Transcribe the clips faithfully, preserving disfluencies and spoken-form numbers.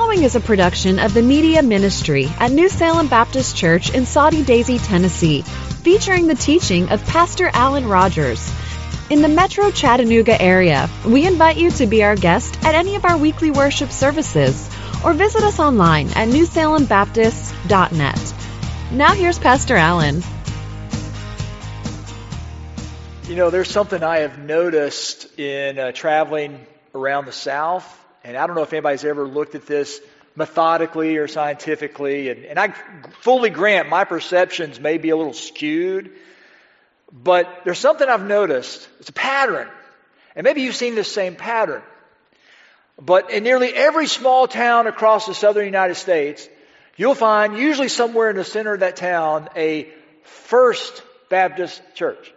following is a production of the Media Ministry at New Salem Baptist Church in Soddy Daisy, Tennessee, featuring the teaching of Pastor Alan Rogers. In the Metro Chattanooga area, we invite you to be our guest at any of our weekly worship services or visit us online at new salem baptist dot net. Now here's Pastor Alan. You know, there's something I have noticed in uh, traveling around the South, and I don't know if anybody's ever looked at this methodically or scientifically, and, and I fully grant my perceptions may be a little skewed, but there's something I've noticed. It's a pattern, and maybe you've seen this same pattern. But in nearly every small town across the southern United States, you'll find, usually somewhere in the center of that town, a First Baptist church.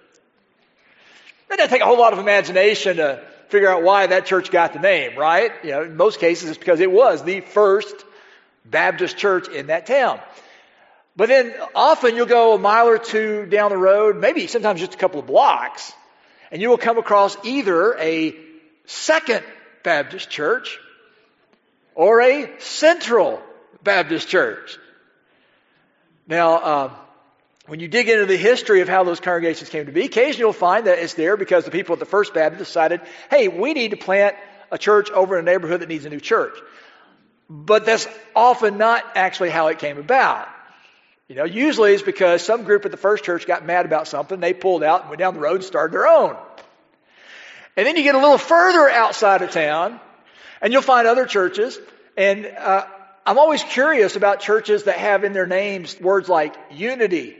It doesn't take a whole lot of imagination to figure out why that church got the name, right? You know, in most cases, it's because it was the first Baptist church in that town. But then often you'll go a mile or two down the road, maybe sometimes just a couple of blocks, and you will come across either a Second Baptist church or a Central Baptist church. Now, um, when you dig into the history of how those congregations came to be, occasionally you'll find that it's there because the people at the First Baptist decided, hey, we need to plant a church over in a neighborhood that needs a new church. But that's often not actually how it came about. You know, usually it's because some group at the first church got mad about something, they pulled out and went down the road and started their own. And then you get a little further outside of town, and you'll find other churches, and uh, I'm always curious about churches that have in their names words like unity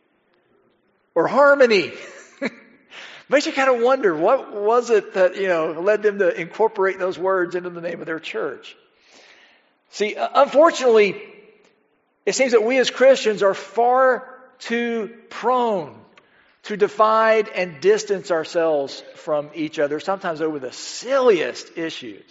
or harmony. Makes you kind of wonder, what was it that, you know, led them to incorporate those words into the name of their church? See, unfortunately, it seems that we as Christians are far too prone to divide and distance ourselves from each other, sometimes over the silliest issues.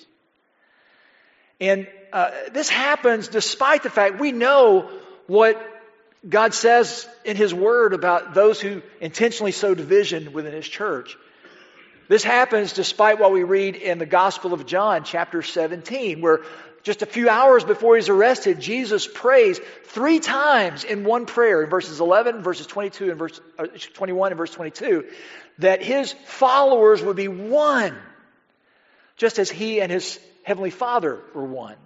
And uh, this happens despite the fact we know what God says in His Word about those who intentionally sow division within His church. This happens despite what we read in the Gospel of John, chapter seventeen, where just a few hours before He's arrested, Jesus prays three times in one prayer, in verses eleven, verses twenty-two, and verse uh, twenty-one, and verse twenty-two, that His followers would be one, just as He and His Heavenly Father were one.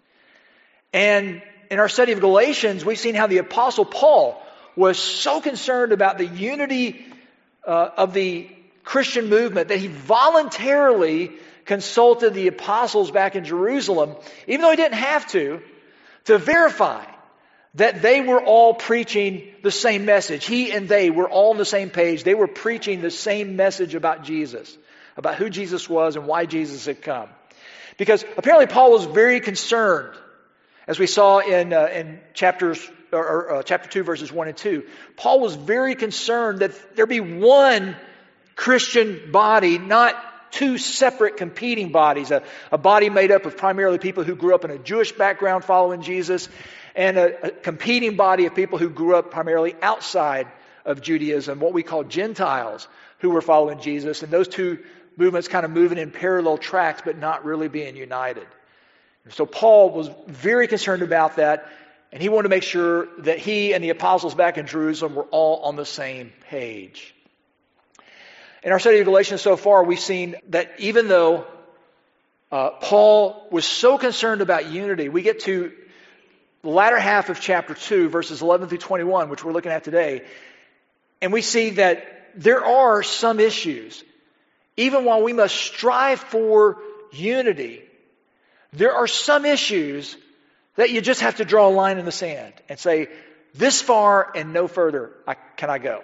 And in our study of Galatians, we've seen how the Apostle Paul was so concerned about the unity uh, of the Christian movement that he voluntarily consulted the apostles back in Jerusalem, even though he didn't have to, to verify that they were all preaching the same message. He and they were all on the same page. They were preaching the same message about Jesus, about who Jesus was and why Jesus had come. Because apparently Paul was very concerned, as we saw in uh, in chapters or, or uh, chapter two, verses one and two. Paul was very concerned that there be one Christian body, not two separate competing bodies. A, a body made up of primarily people who grew up in a Jewish background following Jesus, and a, a competing body of people who grew up primarily outside of Judaism, what we call Gentiles, who were following Jesus. And those two movements kind of moving in parallel tracks, but not really being united. So Paul was very concerned about that, and he wanted to make sure that he and the apostles back in Jerusalem were all on the same page. In our study of Galatians so far, we've seen that even though uh, Paul was so concerned about unity, we get to the latter half of chapter two, verses eleven through twenty-one, which we're looking at today, and we see that there are some issues. Even while we must strive for unity, there are some issues that you just have to draw a line in the sand and say, this far and no further I, can I go.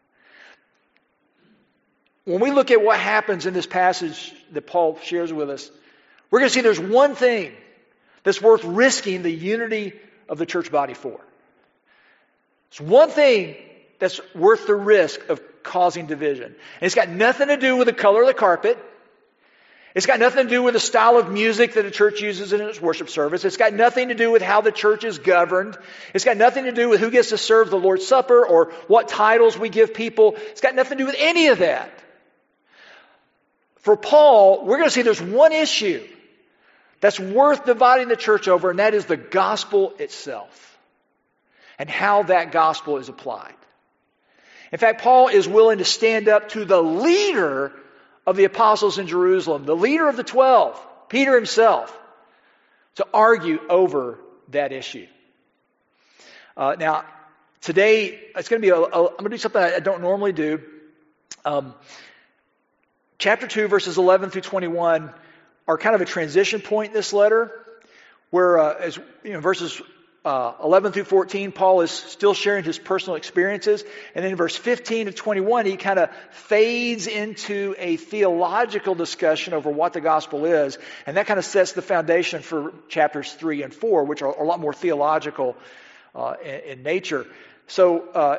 When we look at what happens in this passage that Paul shares with us, we're going to see there's one thing that's worth risking the unity of the church body for. It's one thing that's worth the risk of causing division. And it's got nothing to do with the color of the carpet. It's got nothing to do with the style of music that the church uses in its worship service. It's got nothing to do with how the church is governed. It's got nothing to do with who gets to serve the Lord's Supper or what titles we give people. It's got nothing to do with any of that. For Paul, we're going to see there's one issue that's worth dividing the church over, and that is the gospel itself and how that gospel is applied. In fact, Paul is willing to stand up to the leader of the apostles in Jerusalem, the leader of the twelve, Peter himself, to argue over that issue. Uh, now, today, it's going to be, a, a, I'm going to do something I don't normally do. Um, chapter two, verses eleven through twenty-one are kind of a transition point in this letter, where, uh, as you know, verses uh, eleven through fourteen, Paul is still sharing his personal experiences, and then in verse fifteen to twenty-one, he kind of fades into a theological discussion over what the gospel is, and that kind of sets the foundation for chapters three and four, which are a lot more theological uh, in, in nature. So, uh,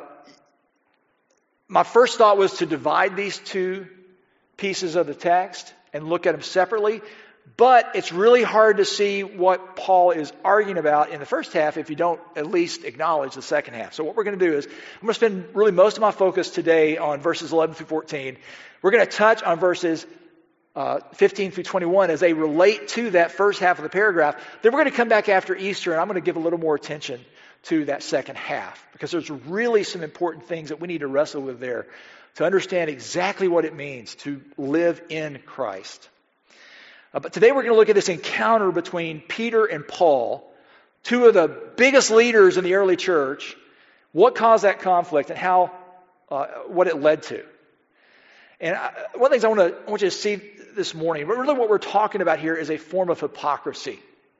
my first thought was to divide these two pieces of the text and look at them separately. But it's really hard to see what Paul is arguing about in the first half if you don't at least acknowledge the second half. So what we're going to do is I'm going to spend really most of my focus today on verses eleven through fourteen. We're going to touch on verses uh, fifteen through twenty-one as they relate to that first half of the paragraph. Then we're going to come back after Easter, and I'm going to give a little more attention to that second half, because there's really some important things that we need to wrestle with there to understand exactly what it means to live in Christ. Uh, but today we're going to look at this encounter between Peter and Paul, two of the biggest leaders in the early church, what caused that conflict and how, uh, what it led to. And I, one of the things I want to I want you to see this morning, really what we're talking about here is a form of hypocrisy.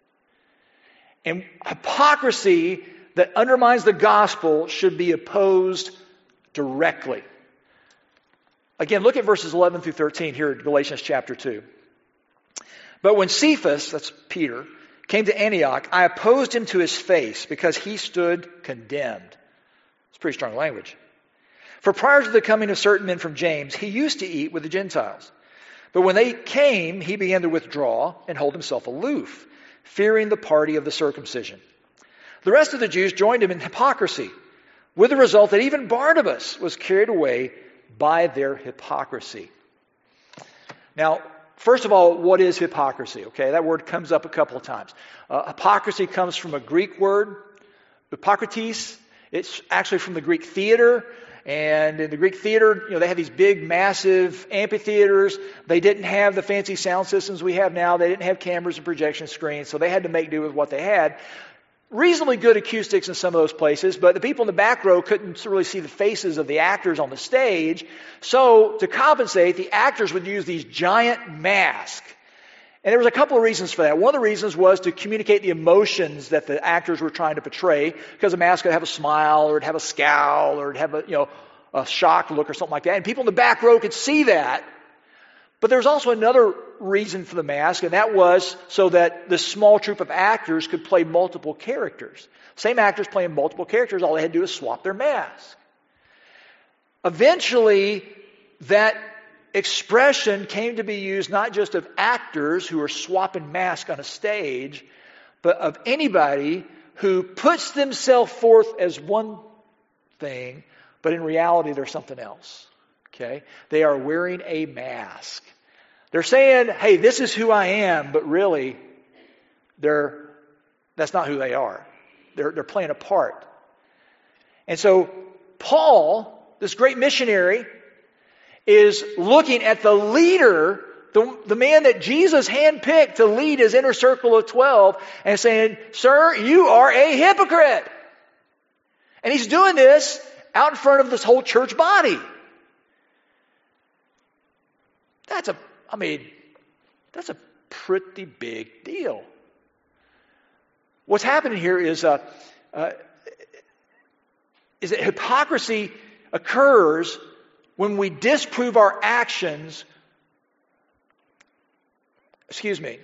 And hypocrisy that undermines the gospel should be opposed directly. Again, look at verses eleven through thirteen here in Galatians chapter two. But when Cephas, that's Peter, came to Antioch, I opposed him to his face because he stood condemned. It's pretty strong language. For prior to the coming of certain men from James, he used to eat with the Gentiles. But when they came, he began to withdraw and hold himself aloof, fearing the party of the circumcision. The rest of the Jews joined him in hypocrisy, with the result that even Barnabas was carried away by their hypocrisy. Now, first of all, what is hypocrisy? Okay, that word comes up a couple of times. Uh, hypocrisy comes from a Greek word, hypokrites. It's actually from the Greek theater. And in the Greek theater, you know, they had these big, massive amphitheaters. They didn't have the fancy sound systems we have now. They didn't have cameras and projection screens, so they had to make do with what they had. Reasonably good acoustics in some of those places, but the people in the back row couldn't really see the faces of the actors on the stage. So to compensate, the actors would use these giant masks. And there was a couple of reasons for that. One of the reasons was to communicate the emotions that the actors were trying to portray, because a mask could have a smile, or it'd have a scowl, or it'd have a, you know, a shocked look or something like that. And people in the back row could see that. But there was also another reason for the mask, and that was so that this small troupe of actors could play multiple characters. Same actors playing multiple characters, all they had to do was swap their mask. Eventually, that expression came to be used not just of actors who are swapping masks on a stage, but of anybody who puts themselves forth as one thing, but in reality they're something else. Okay? They are wearing a mask. They're saying, hey, this is who I am, but really, they're that's not who they are. They're, they're playing a part. And so, Paul, this great missionary, is looking at the leader, the, the man that Jesus handpicked to lead his inner circle of twelve, and saying, sir, you are a hypocrite. And he's doing this out in front of this whole church body. That's a, I mean, that's a pretty big deal. What's happening here is, uh, uh, is that hypocrisy occurs when we disprove our actions. Excuse me.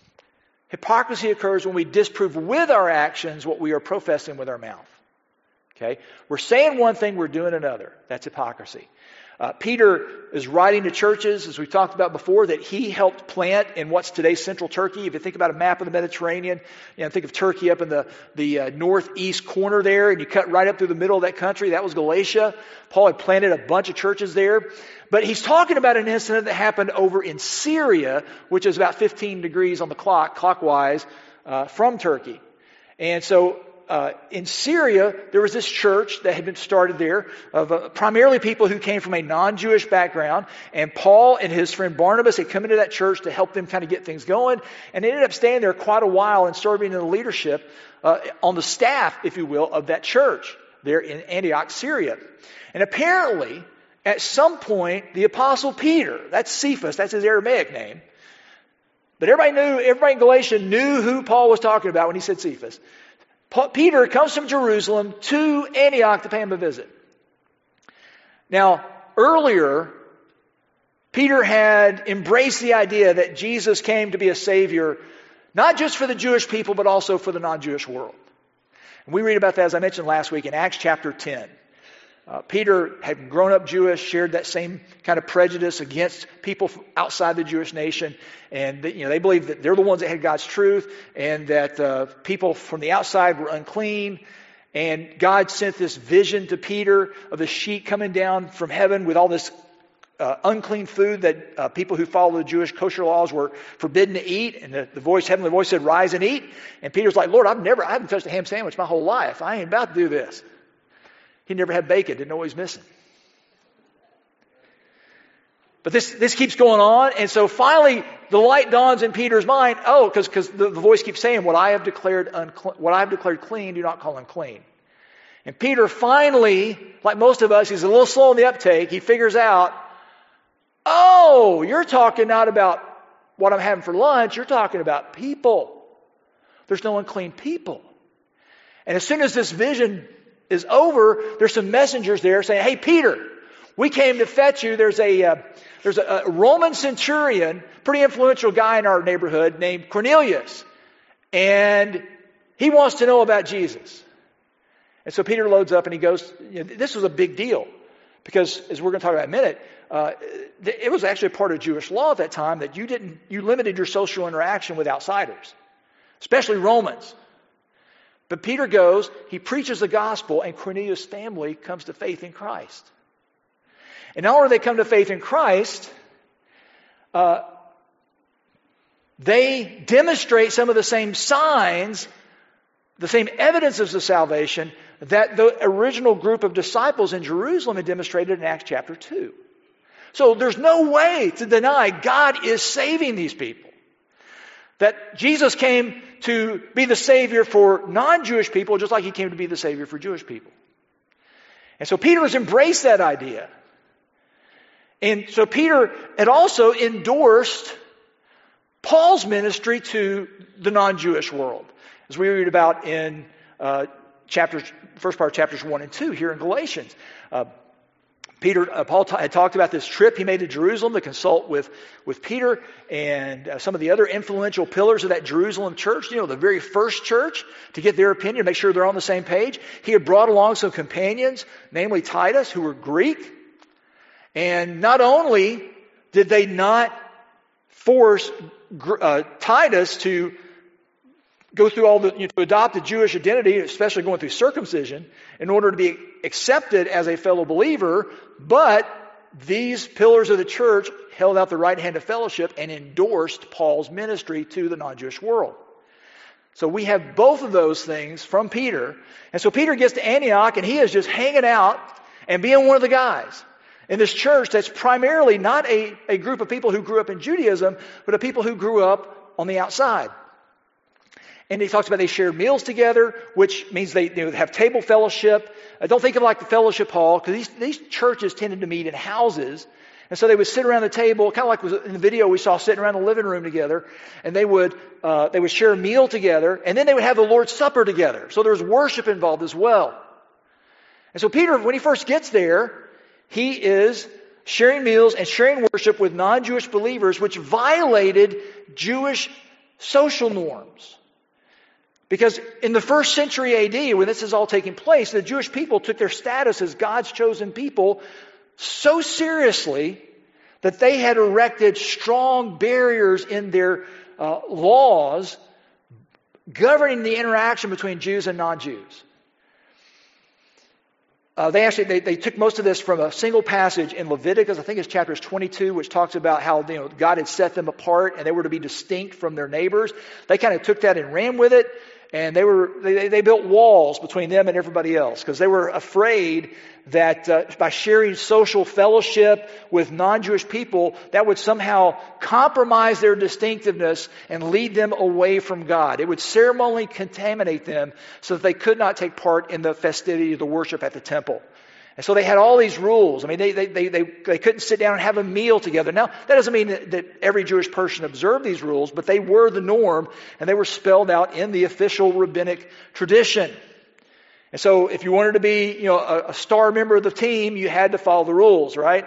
Hypocrisy occurs when we disprove with our actions what we are professing with our mouth. Okay? We're saying one thing, we're doing another. That's hypocrisy. Uh, Peter is writing to churches, as we've talked about before, that he helped plant in what's today central Turkey. If you think about a map of the Mediterranean, you know, think of Turkey up in the, the uh, northeast corner there, and you cut right up through the middle of that country. That was Galatia. Paul had planted a bunch of churches there. But he's talking about an incident that happened over in Syria, which is about fifteen degrees on the clock, clockwise, uh, from Turkey. And so Uh, in Syria, there was this church that had been started there of uh, primarily people who came from a non-Jewish background. And Paul and his friend Barnabas had come into that church to help them kind of get things going. And they ended up staying there quite a while and serving in the leadership uh, on the staff, if you will, of that church there in Antioch, Syria. And apparently, at some point, the Apostle Peter, that's Cephas, that's his Aramaic name. But everybody knew, everybody in Galatia knew who Paul was talking about when he said Cephas. Peter comes from Jerusalem to Antioch to pay him a visit. Now, earlier, Peter had embraced the idea that Jesus came to be a Savior, not just for the Jewish people, but also for the non-Jewish world. And we read about that, as I mentioned last week, in Acts chapter ten. Uh, Peter had grown up Jewish, shared that same kind of prejudice against people outside the Jewish nation. And you know, they believed that they're the ones that had God's truth, and that uh, people from the outside were unclean. And God sent this vision to Peter of the sheet coming down from heaven with all this uh, unclean food that uh, people who follow the Jewish kosher laws were forbidden to eat. And the, the voice, heavenly voice said, "Rise and eat." And Peter's like, "Lord, I've never, I haven't touched a ham sandwich my whole life. I ain't about to do this." He never had bacon, didn't know what he was missing. But this, this keeps going on, and so finally the light dawns in Peter's mind. Oh, because because the, the voice keeps saying, "What I have declared uncle- what I have declared clean, do not call unclean." And Peter finally, like most of us, he's a little slow in the uptake. He figures out, oh, you're talking not about what I'm having for lunch. You're talking about people. There's no unclean people. And as soon as this vision is over, there's some messengers there saying, "Hey, Peter, we came to fetch you. There's a uh, there's a, a Roman centurion, pretty influential guy in our neighborhood named Cornelius, and he wants to know about Jesus." And so Peter loads up and he goes. You know, this was a big deal because, as we're going to talk about in a minute, uh, it was actually a part of Jewish law at that time that you didn't you limited your social interaction with outsiders, especially Romans. But Peter goes, he preaches the gospel, and Cornelius' family comes to faith in Christ. And not only do they come to faith in Christ, uh, they demonstrate some of the same signs, the same evidences of salvation that the original group of disciples in Jerusalem had demonstrated in Acts chapter two. So there's no way to deny God is saving these people. That Jesus came to be the Savior for non-Jewish people just like He came to be the Savior for Jewish people. And so Peter has embraced that idea. And so Peter had also endorsed Paul's ministry to the non-Jewish world, as we read about in uh, chapters, first part of chapters one and two here in Galatians. Uh, Peter, uh, Paul t- had talked about this trip he made to Jerusalem to consult with, with Peter and uh, some of the other influential pillars of that Jerusalem church, you know, the very first church, to get their opinion, make sure they're on the same page. He had brought along some companions, namely Titus, who were Greek. And not only did they not force uh, Titus to go through all the, you know, to adopt the Jewish identity, especially going through circumcision, in order to be accepted as a fellow believer, but these pillars of the church held out the right hand of fellowship and endorsed Paul's ministry to the non-Jewish world. So we have both of those things from Peter. And so Peter gets to Antioch and he is just hanging out and being one of the guys in this church that's primarily not a, a group of people who grew up in Judaism, but a people who grew up on the outside. And he talks about they shared meals together, which means they, they have table fellowship. Uh, don't think of it like the fellowship hall, because these, these churches tended to meet in houses. And so they would sit around the table, kind of like was in the video we saw, sitting around the living room together. And they would uh, they would share a meal together, and then they would have the Lord's Supper together. So there was worship involved as well. And so Peter, when he first gets there, he is sharing meals and sharing worship with non-Jewish believers, which violated Jewish social norms. Because in the first century A D, when this is all taking place, the Jewish people took their status as God's chosen people so seriously that they had erected strong barriers in their uh, laws governing the interaction between Jews and non-Jews. Uh, they actually they, they took most of this from a single passage in Leviticus. I think it's chapters twenty-two, which talks about how you know God had set them apart and they were to be distinct from their neighbors. They kind of took that and ran with it, and they were they, they built walls between them and everybody else because they were afraid that uh, by sharing social fellowship with non-Jewish people, that would somehow compromise their distinctiveness and lead them away from God. It would ceremonially contaminate them so that they could not take part in the festivity of the worship at the temple. And so they had all these rules. I mean, they they they they, they couldn't sit down and have a meal together. Now, that doesn't mean that, that every Jewish person observed these rules, but they were the norm, and they were spelled out in the official rabbinic tradition. And so if you wanted to be, you know, a, a star member of the team, you had to follow the rules, right?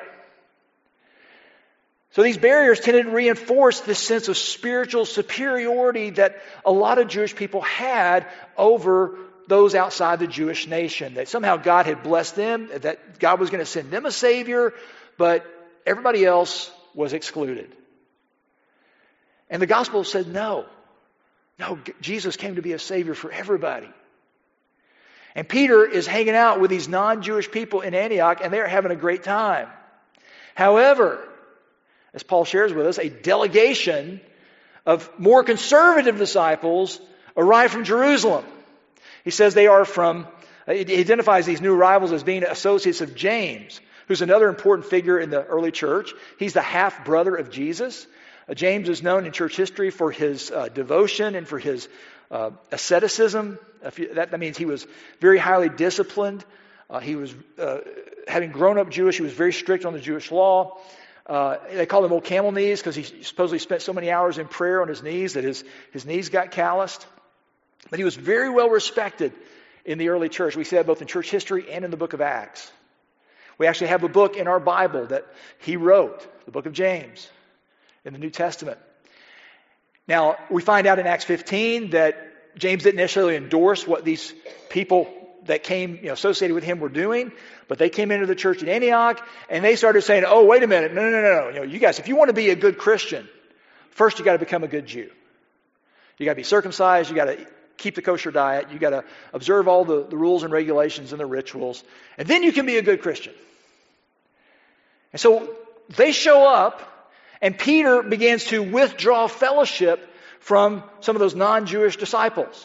So these barriers tended to reinforce this sense of spiritual superiority that a lot of Jewish people had over those outside the Jewish nation. That somehow God had blessed them, that God was going to send them a Savior, but everybody else was excluded. And the gospel said no. No, Jesus came to be a Savior for everybody. And Peter is hanging out with these non-Jewish people in Antioch, and they're having a great time. However, as Paul shares with us, a delegation of more conservative disciples arrived from Jerusalem. He says they are from, he identifies these new arrivals as being associates of James, who's another important figure in the early church. He's the half-brother of Jesus. Uh, James is known in church history for his uh, devotion and for his uh, asceticism. If you, that, that means he was very highly disciplined. Uh, he was, uh, having grown up Jewish, he was very strict on the Jewish law. Uh, they called him Old Camel Knees because he supposedly spent so many hours in prayer on his knees that his, his knees got calloused. But he was very well respected in the early church. We see that both in church history and in the book of Acts. We actually have a book in our Bible that he wrote, the book of James, in the New Testament. Now, we find out in Acts fifteen that James didn't necessarily endorse what these people that came, you know, associated with him were doing, but they came into the church at Antioch and they started saying, oh, wait a minute, no, no, no, no. You know, you guys, if you want to be a good Christian, first you got to become a good Jew. You got to be circumcised, you got to keep the kosher diet, you got to observe all the, the rules and regulations and the rituals, and then you can be a good Christian. And so they show up, and Peter begins to withdraw fellowship from some of those non-Jewish disciples.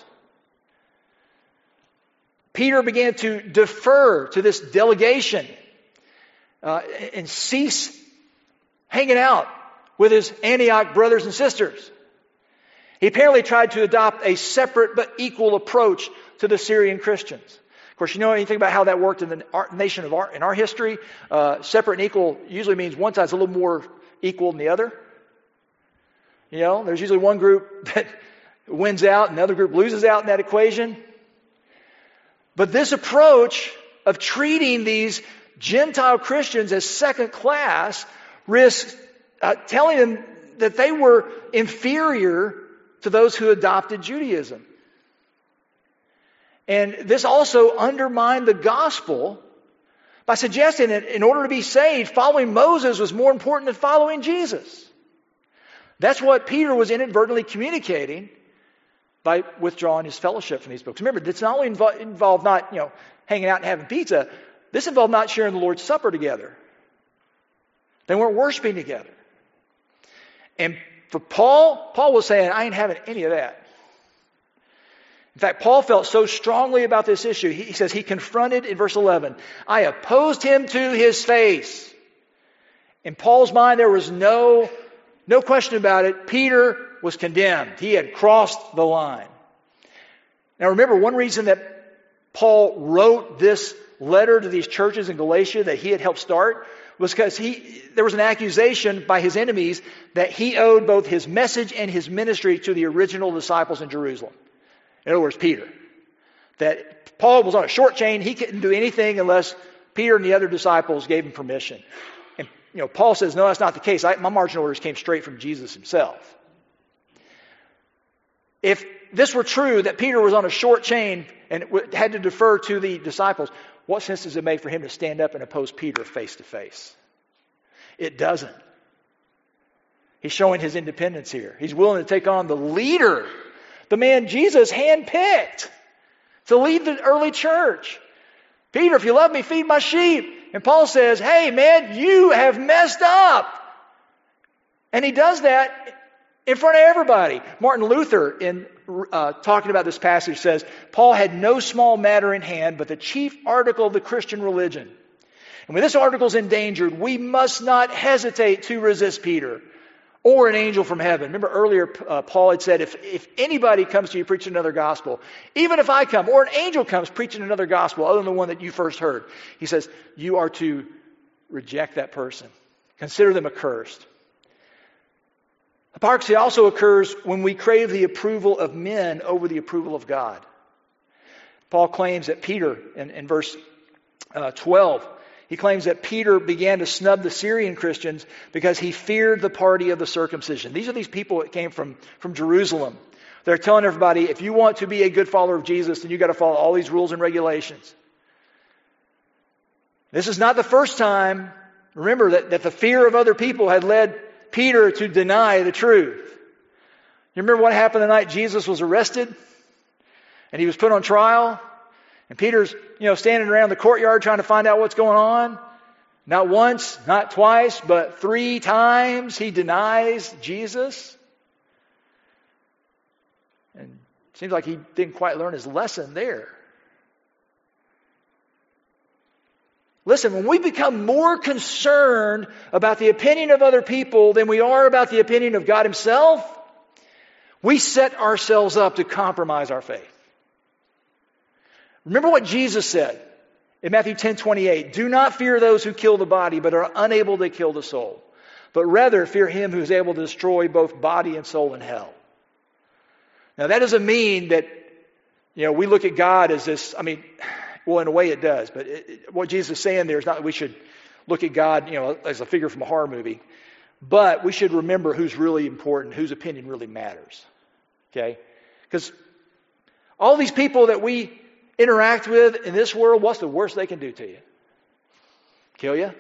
Peter began to defer to this delegation uh, and cease hanging out with his Antioch brothers and sisters. He apparently tried to adopt a separate but equal approach to the Syrian Christians. Of course, you know anything about how that worked in the our, nation of our, in our history? Uh, separate and equal usually means one side's a little more equal than the other. You know, there's usually one group that wins out and another group loses out in that equation. But this approach of treating these Gentile Christians as second class risks uh, telling them that they were inferior to those who adopted Judaism. And this also undermined the gospel by suggesting that in order to be saved, following Moses was more important than following Jesus. That's what Peter was inadvertently communicating by withdrawing his fellowship from these books. Remember, this not only invo- involved not, you know, hanging out and having pizza, this involved not sharing the Lord's Supper together. They weren't worshiping together. And for Paul, Paul was saying, I ain't having any of that. In fact, Paul felt so strongly about this issue. He says he confronted in verse eleven, I opposed him to his face. In Paul's mind, there was no, no question about it. Peter was condemned. He had crossed the line. Now remember, one reason that Paul wrote this letter to these churches in Galatia that he had helped start was because he there was an accusation by his enemies that he owed both his message and his ministry to the original disciples in Jerusalem. In other words, Peter. That Paul was on a short chain. He couldn't do anything unless Peter and the other disciples gave him permission. And you know, Paul says, no, that's not the case. I, my marching orders came straight from Jesus himself. If this were true, that Peter was on a short chain and had to defer to the disciples, what sense does it make for him to stand up and oppose Peter face to face? It doesn't. He's showing his independence here. He's willing to take on the leader, the man Jesus handpicked to lead the early church. Peter, if you love me, feed my sheep. And Paul says, hey man, you have messed up. And he does that in front of everybody. Martin Luther, in uh, talking about this passage, says, Paul had no small matter in hand, but the chief article of the Christian religion. And when this article is endangered, we must not hesitate to resist Peter or an angel from heaven. Remember earlier, uh, Paul had said, if, if anybody comes to you preaching another gospel, even if I come, or an angel comes preaching another gospel other than the one that you first heard, he says, you are to reject that person. Consider them accursed. Hypocrisy also occurs when we crave the approval of men over the approval of God. Paul claims that Peter, in, in verse uh, twelve, he claims that Peter began to snub the Syrian Christians because he feared the party of the circumcision. These are these people that came from, from Jerusalem. They're telling everybody, if you want to be a good follower of Jesus, then you've got to follow all these rules and regulations. This is not the first time, remember, that, that the fear of other people had led Peter to deny the truth. You remember what happened the night Jesus was arrested and he was put on trial? And Peter's, you know, standing around the courtyard trying to find out what's going on. Not once, not twice, but three times he denies Jesus. And it seems like he didn't quite learn his lesson there. Listen, when we become more concerned about the opinion of other people than we are about the opinion of God Himself, we set ourselves up to compromise our faith. Remember what Jesus said in Matthew ten twenty-eight. Do not fear those who kill the body, but are unable to kill the soul. But rather fear Him who is able to destroy both body and soul in hell. Now that doesn't mean that, you know, we look at God as this, I mean, well, in a way it does. But it, it, what Jesus is saying there is not that we should look at God, you know, as a figure from a horror movie. But we should remember who's really important, whose opinion really matters. Okay? Because all these people that we interact with in this world, what's the worst they can do to you? Kill you?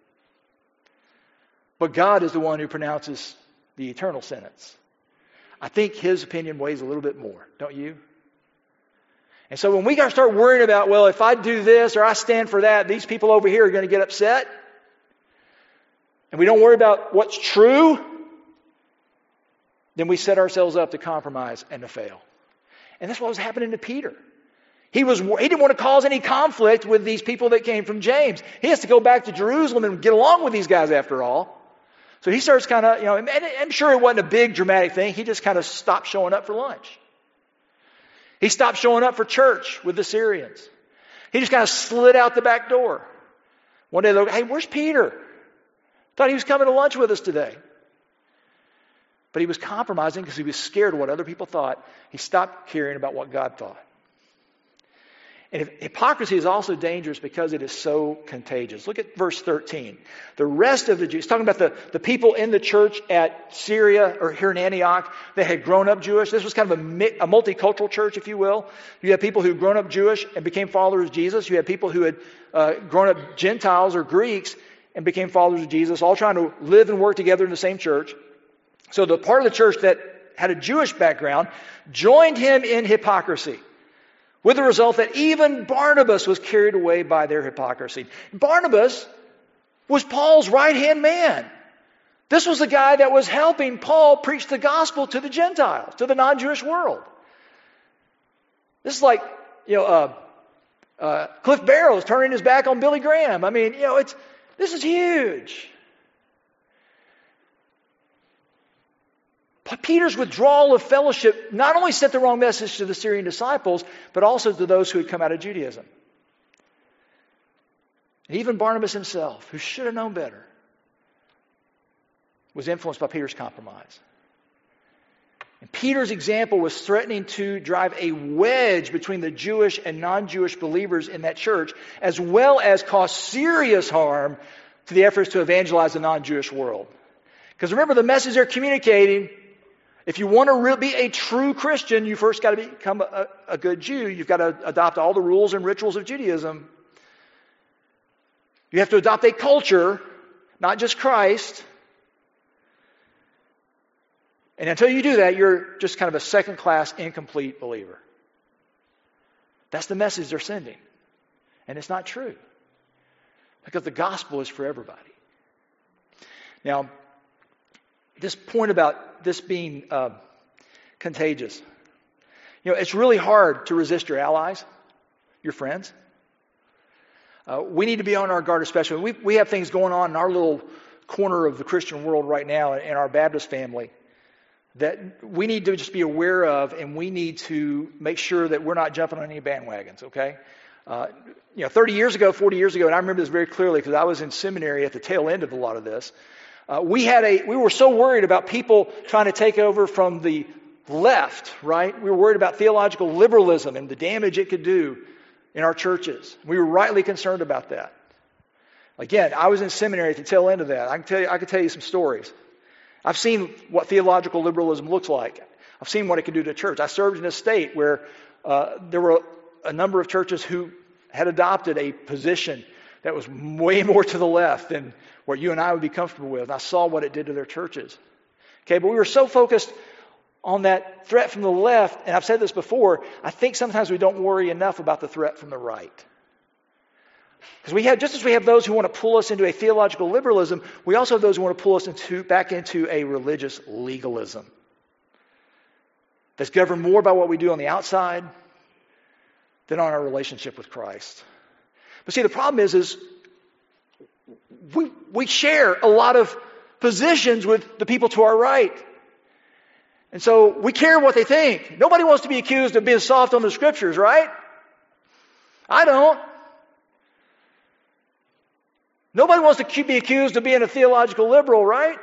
But God is the one who pronounces the eternal sentence. I think His opinion weighs a little bit more, don't you? And so when we got to start worrying about, well, if I do this or I stand for that, these people over here are going to get upset. And we don't worry about what's true, then we set ourselves up to compromise and to fail. And that's what was happening to Peter. He was he didn't want to cause any conflict with these people that came from James. He has to go back to Jerusalem and get along with these guys after all. So he starts kind of, you know, and I'm sure it wasn't a big dramatic thing. He just kind of stopped showing up for lunch. He stopped showing up for church with the Syrians. He just kind of slid out the back door. One day they look, hey, where's Peter? Thought he was coming to lunch with us today. But he was compromising because he was scared of what other people thought. He stopped caring about what God thought. And hypocrisy is also dangerous because it is so contagious. Look at verse thirteen. The rest of the Jews, talking about the, the people in the church at Syria or here in Antioch that had grown up Jewish. This was kind of a, a multicultural church, if you will. You had people who had grown up Jewish and became followers of Jesus. You had people who had uh, grown up Gentiles or Greeks and became followers of Jesus, all trying to live and work together in the same church. So the part of the church that had a Jewish background joined him in hypocrisy, with the result that even Barnabas was carried away by their hypocrisy. Barnabas was Paul's right-hand man. This was the guy that was helping Paul preach the gospel to the Gentiles, to the non-Jewish world. This is like, you know, uh, uh, Cliff Barrows turning his back on Billy Graham. I mean, you know, it's this is huge. Peter's withdrawal of fellowship not only sent the wrong message to the Syrian disciples, but also to those who had come out of Judaism. And even Barnabas himself, who should have known better, was influenced by Peter's compromise. And Peter's example was threatening to drive a wedge between the Jewish and non-Jewish believers in that church, as well as cause serious harm to the efforts to evangelize the non-Jewish world. Because remember, the message they're communicating If you want to re- be a true Christian, you first got to become a, a good Jew. You've got to adopt all the rules and rituals of Judaism. You have to adopt a culture, not just Christ. And until you do that, you're just kind of a second-class, incomplete believer. That's the message they're sending. And it's not true. Because the gospel is for everybody. Now, this point about this being uh, contagious. You know, it's really hard to resist your allies, your friends. Uh, we need to be on our guard especially. We, we have things going on in our little corner of the Christian world right now in our Baptist family that we need to just be aware of, and we need to make sure that we're not jumping on any bandwagons, okay? Uh, you know, thirty years ago, forty years ago, and I remember this very clearly because I was in seminary at the tail end of a lot of this, uh, we had a, we were so worried about people trying to take over from the left, right? We were worried about theological liberalism and the damage it could do in our churches. We were rightly concerned about that. Again, I was in seminary at the tail end of that. I can tell you, I can tell you some stories. I've seen what theological liberalism looks like. I've seen what it can do to a church. I served in a state where uh, there were a number of churches who had adopted a position that was way more to the left than what you and I would be comfortable with. And I saw what it did to their churches. Okay, but we were so focused on that threat from the left, and I've said this before, I think sometimes we don't worry enough about the threat from the right. Because we have, just as we have those who want to pull us into a theological liberalism, we also have those who want to pull us into back into a religious legalism that's governed more by what we do on the outside than on our relationship with Christ. But see, the problem is, is we, we share a lot of positions with the people to our right. And so we care what they think. Nobody wants to be accused of being soft on the scriptures, right? I don't. Nobody wants to be accused of being a theological liberal, right?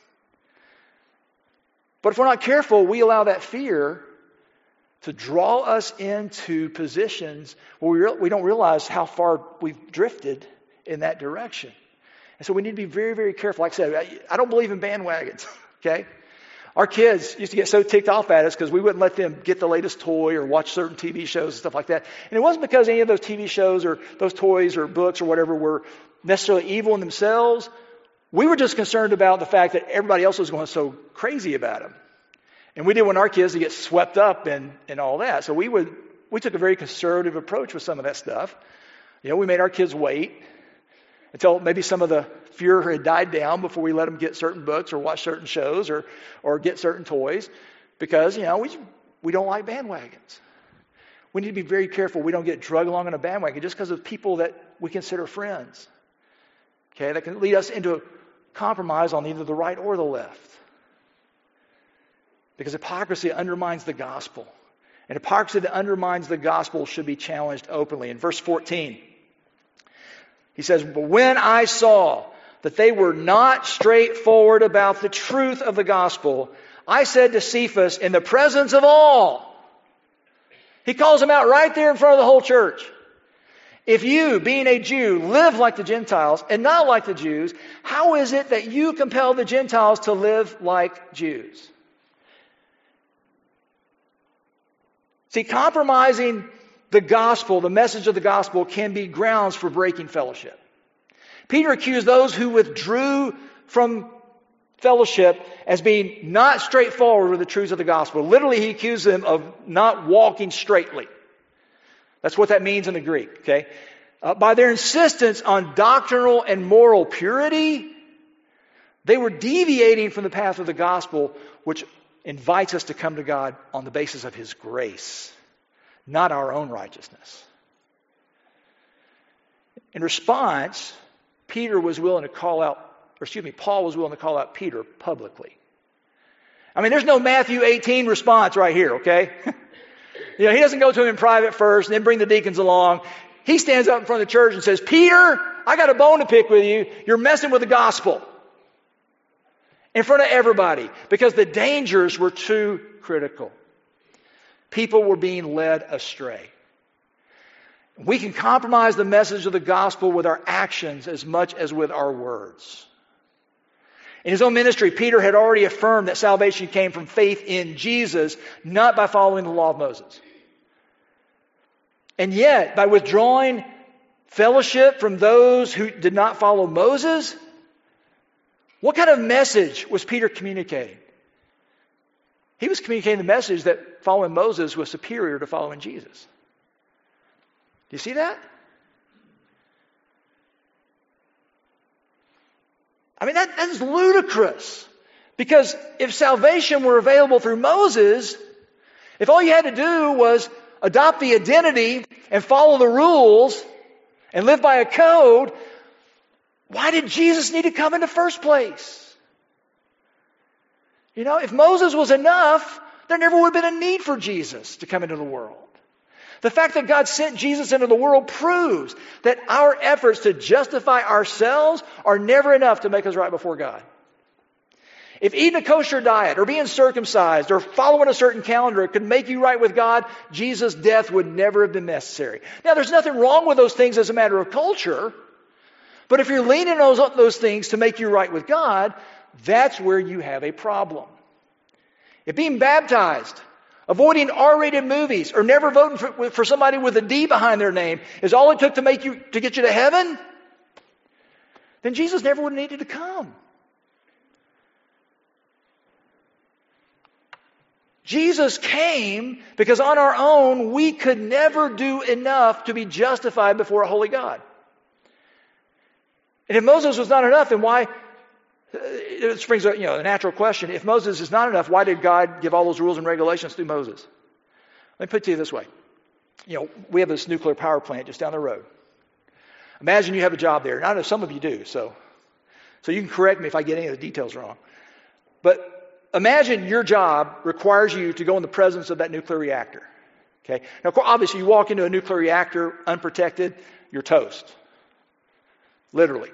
But if we're not careful, we allow that fear to draw us into positions where we, re- we don't realize how far we've drifted in that direction. And so we need to be very, very careful. Like I said, I, I don't believe in bandwagons, okay? Our kids used to get so ticked off at us because we wouldn't let them get the latest toy or watch certain T V shows and stuff like that. And it wasn't because any of those T V shows or those toys or books or whatever were necessarily evil in themselves. We were just concerned about the fact that everybody else was going so crazy about them. And we didn't want our kids to get swept up in, in all that. So we would we took a very conservative approach with some of that stuff. You know, we made our kids wait until maybe some of the fear had died down before we let them get certain books or watch certain shows or or get certain toys, because, you know, we we don't like bandwagons. We need to be very careful we don't get dragged along on a bandwagon just because of people that we consider friends. Okay, that can lead us into a compromise on either the right or the left. Because hypocrisy undermines the gospel. And hypocrisy that undermines the gospel should be challenged openly. In verse fourteen, he says, "But when I saw that they were not straightforward about the truth of the gospel, I said to Cephas in the presence of all," he calls him out right there in front of the whole church, "If you, being a Jew, live like the Gentiles and not like the Jews, how is it that you compel the Gentiles to live like Jews?" See, compromising the gospel, the message of the gospel, can be grounds for breaking fellowship. Peter accused those who withdrew from fellowship as being not straightforward with the truths of the gospel. Literally, he accused them of not walking straightly. That's what that means in the Greek, okay? Uh, by their insistence on doctrinal and moral purity, they were deviating from the path of the gospel, which invites us to come to God on the basis of His grace, not our own righteousness. In response, Peter was willing to call out, or excuse me, Paul was willing to call out Peter publicly. I mean, there's no Matthew eighteen response right here, okay? You know, he doesn't go to him in private first and then bring the deacons along. He stands up in front of the church and says, "Peter, I got a bone to pick with you. You're messing with the gospel." In front of everybody, because the dangers were too critical. People were being led astray. We can compromise the message of the gospel with our actions as much as with our words. In his own ministry, Peter had already affirmed that salvation came from faith in Jesus, not by following the law of Moses. And yet, by withdrawing fellowship from those who did not follow Moses, what kind of message was Peter communicating? He was communicating the message that following Moses was superior to following Jesus. Do you see that? I mean, that, that is ludicrous. Because if salvation were available through Moses, if all you had to do was adopt the identity and follow the rules and live by a code, why did Jesus need to come in the first place? You know, if Moses was enough, there never would have been a need for Jesus to come into the world. The fact that God sent Jesus into the world proves that our efforts to justify ourselves are never enough to make us right before God. If eating a kosher diet or being circumcised or following a certain calendar could make you right with God, Jesus' death would never have been necessary. Now, there's nothing wrong with those things as a matter of culture, but if you're leaning on those, those things to make you right with God, that's where you have a problem. If being baptized, avoiding R-rated movies, or never voting for, for somebody with a D behind their name is all it took to make you to get you to heaven, then Jesus never would have needed to come. Jesus came because on our own we could never do enough to be justified before a holy God. And if Moses was not enough, then why? It springs up, you know, a natural question. If Moses is not enough, why did God give all those rules and regulations through Moses? Let me put it to you this way. You know, we have this nuclear power plant just down the road. Imagine you have a job there. And I know some of you do, so, so you can correct me if I get any of the details wrong. But imagine your job requires you to go in the presence of that nuclear reactor. Okay? Now, obviously, you walk into a nuclear reactor unprotected, you're toast. Literally.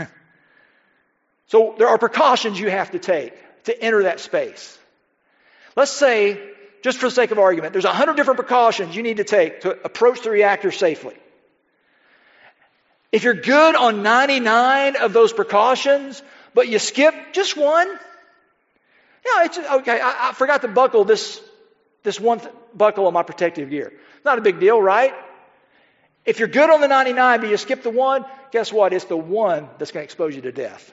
So there are precautions you have to take to enter that space. Let's say, just for the sake of argument, there's a hundred different precautions you need to take to approach the reactor safely. If you're good on ninety-nine of those precautions, but you skip just one, yeah, it's okay. I, I forgot to buckle this this one th- buckle on my protective gear. Not a big deal, right? If you're good on the ninety-nine, but you skip the one, guess what? It's the one that's going to expose you to death.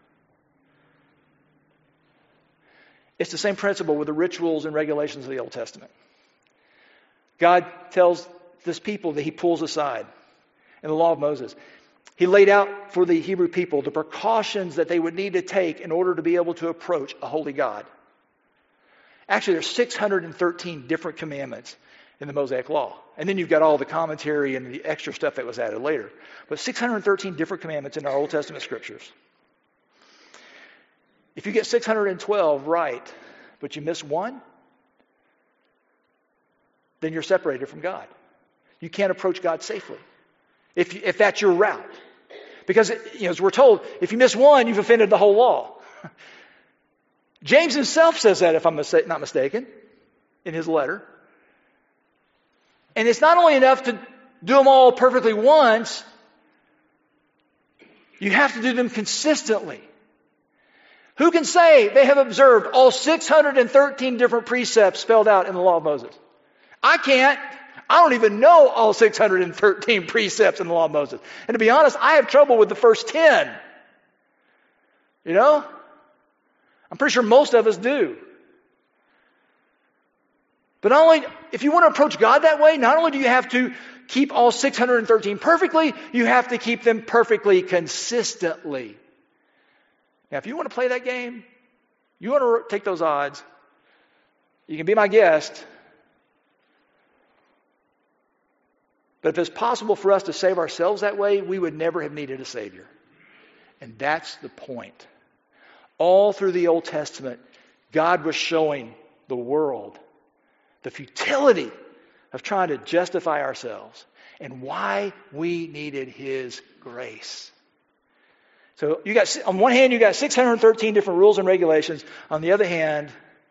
It's the same principle with the rituals and regulations of the Old Testament. God tells this people that he pulls aside in the law of Moses. He laid out for the Hebrew people the precautions that they would need to take in order to be able to approach a holy God. Actually, there's six hundred thirteen different commandments in the Mosaic Law. And then you've got all the commentary and the extra stuff that was added later. But six hundred thirteen different commandments in our Old Testament scriptures. If you get six hundred twelve right, but you miss one, then you're separated from God. You can't approach God safely if, if that's your route. Because, you know, as we're told, if you miss one, you've offended the whole law. James himself says that, if I'm mista- not mistaken, in his letter. And it's not only enough to do them all perfectly once, you have to do them consistently. Who can say they have observed all six hundred thirteen different precepts spelled out in the law of Moses? I can't. I don't even know all six hundred thirteen precepts in the law of Moses. And to be honest, I have trouble with the first ten. You know? I'm pretty sure most of us do. But not only, if you want to approach God that way, not only do you have to keep all six hundred thirteen perfectly, you have to keep them perfectly consistently. Now, if you want to play that game, you want to take those odds, you can be my guest. But if it's possible for us to save ourselves that way, we would never have needed a Savior. And that's the point. All through the Old Testament, God was showing the world the futility of trying to justify ourselves and why we needed His grace. So you got, on one hand, you got six hundred thirteen different rules and regulations. On the other hand,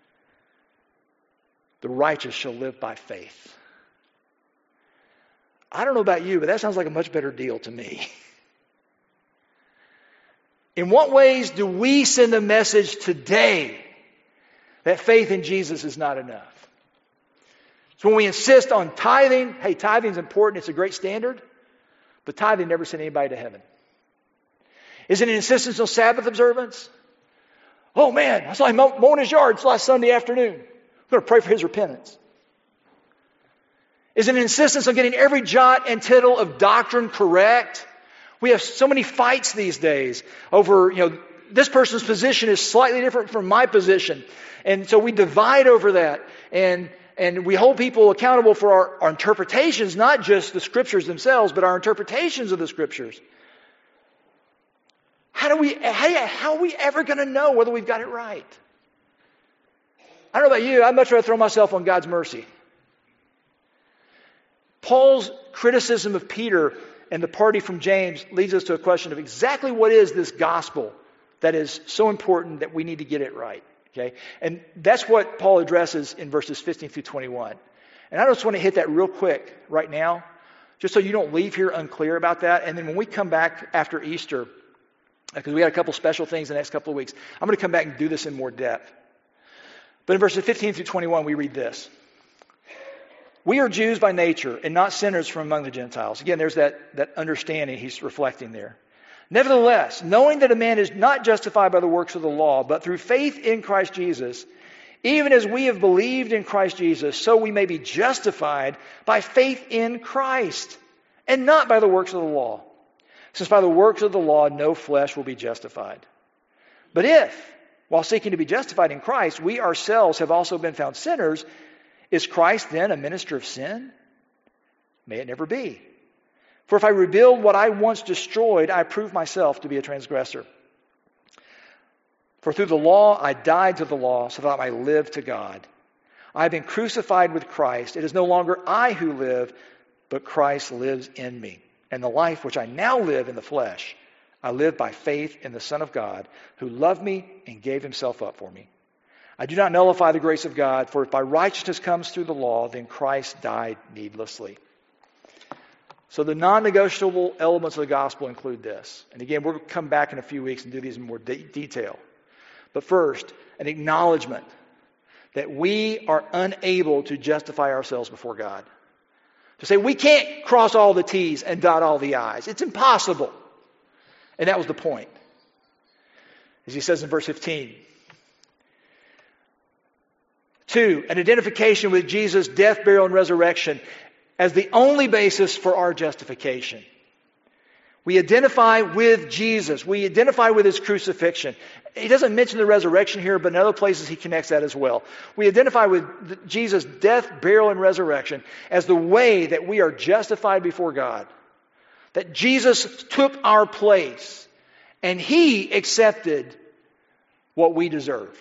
the righteous shall live by faith. I don't know about you, but that sounds like a much better deal to me. In what ways do we send a message today that faith in Jesus is not enough? So when we insist on tithing, hey, tithing is important, it's a great standard, but tithing never sent anybody to heaven. Is it an insistence on Sabbath observance? Oh man, I saw him mowing his yard last Sunday afternoon. I'm going to pray for his repentance. Is it an insistence on getting every jot and tittle of doctrine correct? We have so many fights these days over, you know, this person's position is slightly different from my position. And so we divide over that. And and we hold people accountable for our, our interpretations, not just the Scriptures themselves, but our interpretations of the Scriptures. How do we, how, how are we ever going to know whether we've got it right? I don't know about you, I'd much rather throw myself on God's mercy. Paul's criticism of Peter and the party from James leads us to a question of exactly what is this gospel that is so important that we need to get it right. Okay? And that's what Paul addresses in verses fifteen through twenty-one. And I just want to hit that real quick right now, just so you don't leave here unclear about that. And then when we come back after Easter, because we got a couple special things in the next couple of weeks, I'm going to come back and do this in more depth. But in verses fifteen through twenty-one, we read this. We are Jews by nature and not sinners from among the Gentiles. Again, there's that, that understanding he's reflecting there. Nevertheless, knowing that a man is not justified by the works of the law, but through faith in Christ Jesus, even as we have believed in Christ Jesus, so we may be justified by faith in Christ, and not by the works of the law. Since by the works of the law, no flesh will be justified. But if, while seeking to be justified in Christ, we ourselves have also been found sinners, is Christ then a minister of sin? May it never be. For if I rebuild what I once destroyed, I prove myself to be a transgressor. For through the law I died to the law, so that I might live to God. I have been crucified with Christ. It is no longer I who live, but Christ lives in me. And the life which I now live in the flesh, I live by faith in the Son of God, who loved me and gave himself up for me. I do not nullify the grace of God, for if by righteousness comes through the law, then Christ died needlessly. So the non-negotiable elements of the gospel include this. And again, we'll come back in a few weeks and do these in more de- detail. But first, an acknowledgement that we are unable to justify ourselves before God. To say we can't cross all the T's and dot all the I's. It's impossible. And that was the point. As he says in verse fifteen. Two, an identification with Jesus' death, burial, and resurrection as the only basis for our justification. We identify with Jesus. We identify with his crucifixion. He doesn't mention the resurrection here, but in other places he connects that as well. We identify with Jesus' death, burial, and resurrection as the way that we are justified before God. That Jesus took our place and he accepted what we deserve.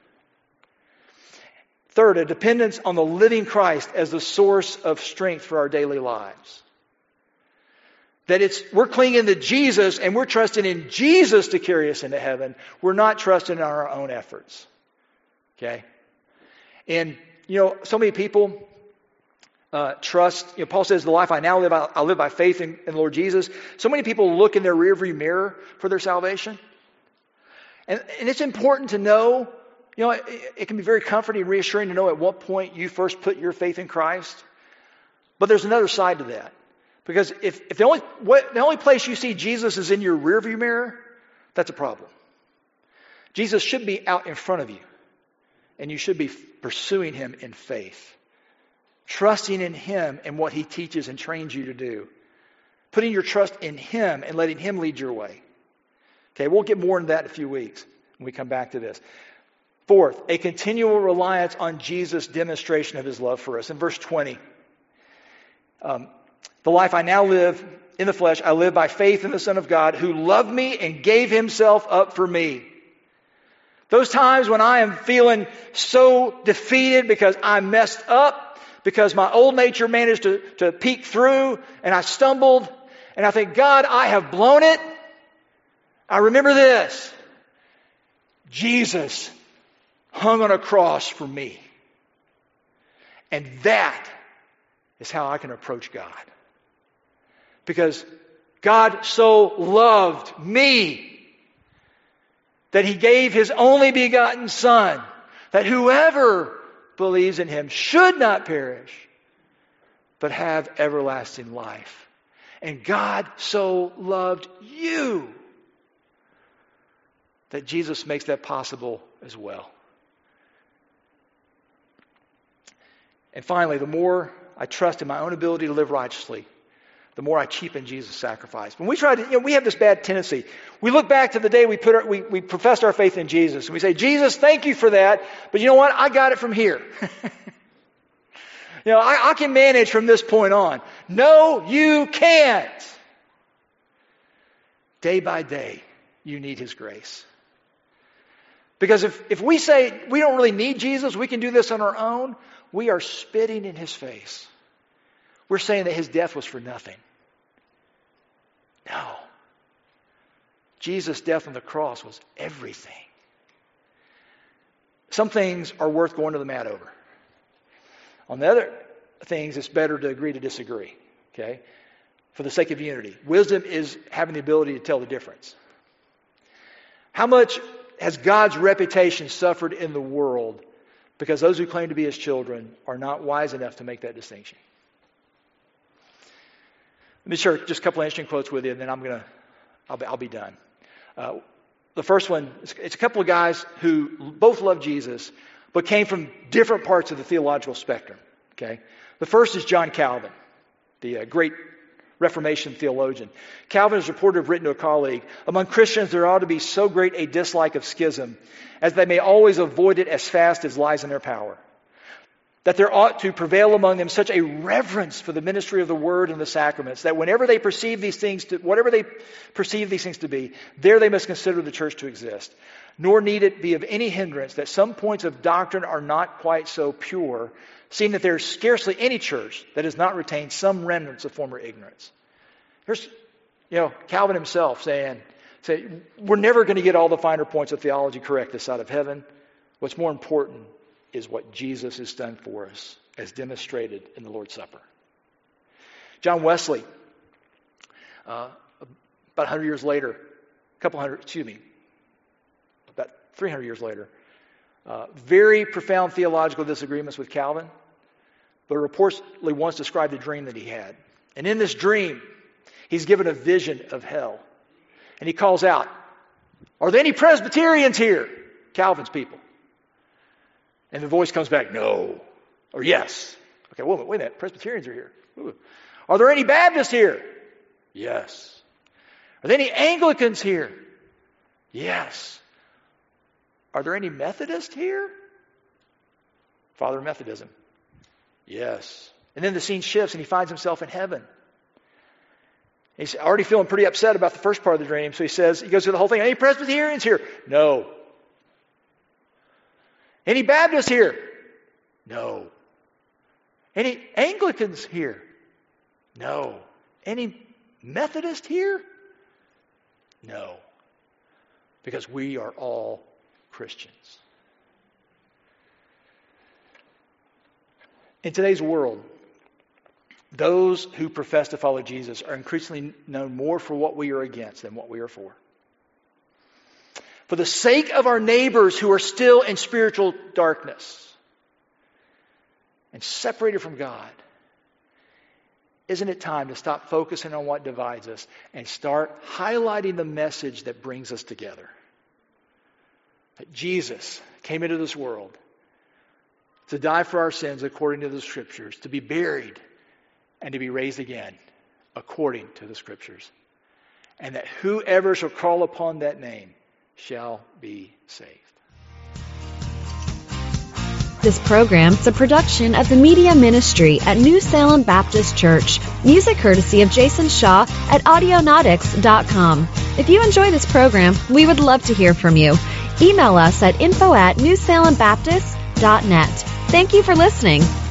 Third, a dependence on the living Christ as the source of strength for our daily lives. That it's we're clinging to Jesus and we're trusting in Jesus to carry us into heaven. We're not trusting in our own efforts. Okay? And, you know, so many people uh, trust, you know, Paul says, the life I now live, I, I live by faith in, in the Lord Jesus. So many people look in their rearview mirror for their salvation. And, and it's important to know, you know, it, it can be very comforting and reassuring to know at what point you first put your faith in Christ. But there's another side to that. Because if, if the only what, the only place you see Jesus is in your rearview mirror, that's a problem. Jesus should be out in front of you. And you should be pursuing him in faith. Trusting in him and what he teaches and trains you to do. Putting your trust in him and letting him lead your way. Okay, we'll get more into that in a few weeks when we come back to this. Fourth, a continual reliance on Jesus' demonstration of his love for us. In verse twenty, um, the life I now live in the flesh, I live by faith in the Son of God who loved me and gave himself up for me. Those times when I am feeling so defeated because I messed up, because my old nature managed to, to peek through and I stumbled and I think, God, I have blown it. I remember this. Jesus hung on a cross for me. And that is how I can approach God. Because God so loved me that he gave his only begotten Son, that whoever believes in him should not perish, but have everlasting life. And God so loved you that Jesus makes that possible as well. And finally, the more I trust in my own ability to live righteously, the more I cheapen Jesus' sacrifice. When we try to, you know, we have this bad tendency. We look back to the day we put our, we, we professed our faith in Jesus, and we say, Jesus, thank you for that, but you know what? I got it from here. you know, I, I can manage from this point on. No, you can't. Day by day, you need His grace. Because if, if we say we don't really need Jesus, we can do this on our own, we are spitting in His face. We're saying that His death was for nothing. No. Jesus' death on the cross was everything. Some things are worth going to the mat over. On the other things, it's better to agree to disagree. Okay? For the sake of unity. Wisdom is having the ability to tell the difference. How much has God's reputation suffered in the world because those who claim to be His children are not wise enough to make that distinction? Let me share just a couple of interesting quotes with you, and then I'm gonna, I'll be, I'll be done. Uh, the first one, it's, it's a couple of guys who both love Jesus, but came from different parts of the theological spectrum. Okay, the first is John Calvin, the uh, great Reformation theologian. Calvin is reported to have written to a colleague, among Christians there ought to be so great a dislike of schism as they may always avoid it as fast as lies in their power. That there ought to prevail among them such a reverence for the ministry of the word and the sacraments that whenever they perceive these things to, whatever they perceive these things to be, there they must consider the church to exist. Nor need it be of any hindrance that some points of doctrine are not quite so pure, seeing that there is scarcely any church that has not retained some remnants of former ignorance. Here's, you know, Calvin himself saying, say, we're never going to get all the finer points of theology correct this side of heaven. What's more important is what Jesus has done for us, as demonstrated in the Lord's Supper. John Wesley, uh, about one hundred years later, a couple hundred, excuse me, about three hundred years later, uh, very profound theological disagreements with Calvin, but reportedly once described a dream that he had. And in this dream, he's given a vision of hell. And he calls out, are there any Presbyterians here? Calvin's people. And the voice comes back, no. Or yes. Okay, wait a minute, wait a minute. Presbyterians are here. Ooh. Are there any Baptists here? Yes. Are there any Anglicans here? Yes. Are there any Methodists here? Father of Methodism. Yes. And then the scene shifts and he finds himself in heaven. He's already feeling pretty upset about the first part of the dream. So he says, he goes through the whole thing. Any Presbyterians here? No. Any Baptists here? No. Any Anglicans here? No. Any Methodist here? No. Because we are all Christians. In today's world, those who profess to follow Jesus are increasingly known more for what we are against than what we are for. For the sake of our neighbors who are still in spiritual darkness and separated from God, isn't it time to stop focusing on what divides us and start highlighting the message that brings us together? That Jesus came into this world to die for our sins according to the Scriptures, to be buried and to be raised again according to the Scriptures. And that whoever shall call upon that name shall be saved. This program is a production of the Media Ministry at New Salem Baptist Church. Music courtesy of Jason Shaw at audionautics dot com. If you enjoy this program, we would love to hear from you. Email us at info at new salem baptist dot net. Thank you for listening.